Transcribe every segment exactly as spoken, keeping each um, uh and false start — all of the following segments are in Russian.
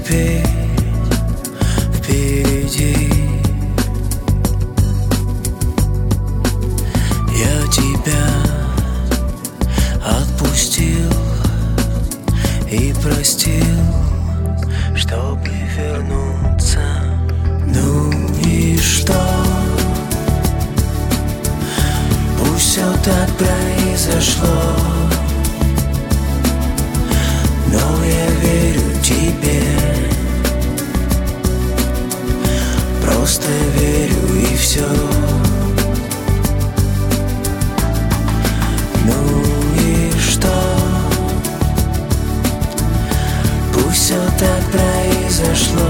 теперь впереди. Я тебя отпустил и простил, чтобы вернуться. Ну и что? Пусть все так произошло, но я верю тебе. Просто верю и все. Ну и что? Пусть все так произошло,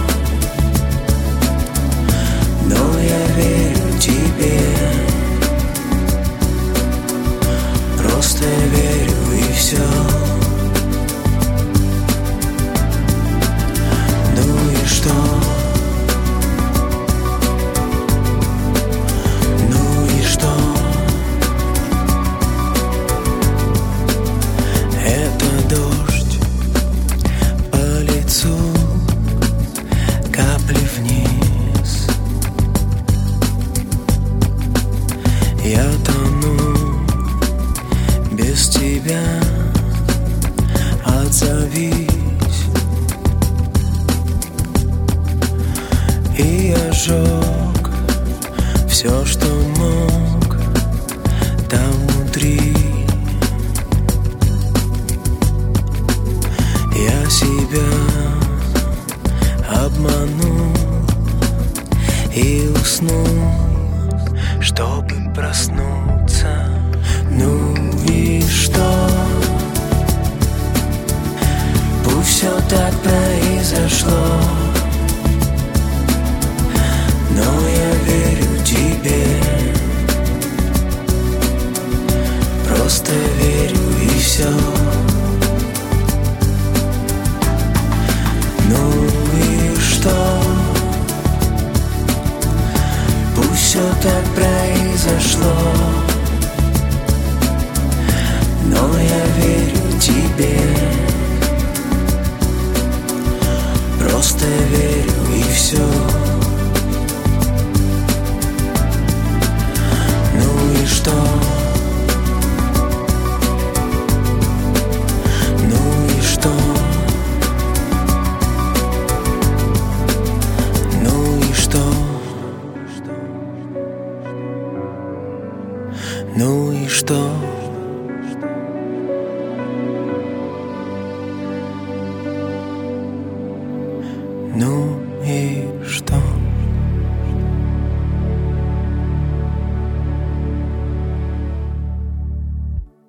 но я верю тебе. Просто верю и все. Ну и что? Ну и что? Это дождь по лицу, капли вниз. Я тону без тебя, отзовись. И я сжег все, что мог там внутри. Я себя обманул и уснул, чтобы проснуться. Ну и что? Пусть все так произошло, но я верю тебе. Просто верю и все. Ну и что? Пусть все так произошло, но я верю тебе. Просто верю и все. Ну и что? Ну и что? Ну и что? Ну и что? Ну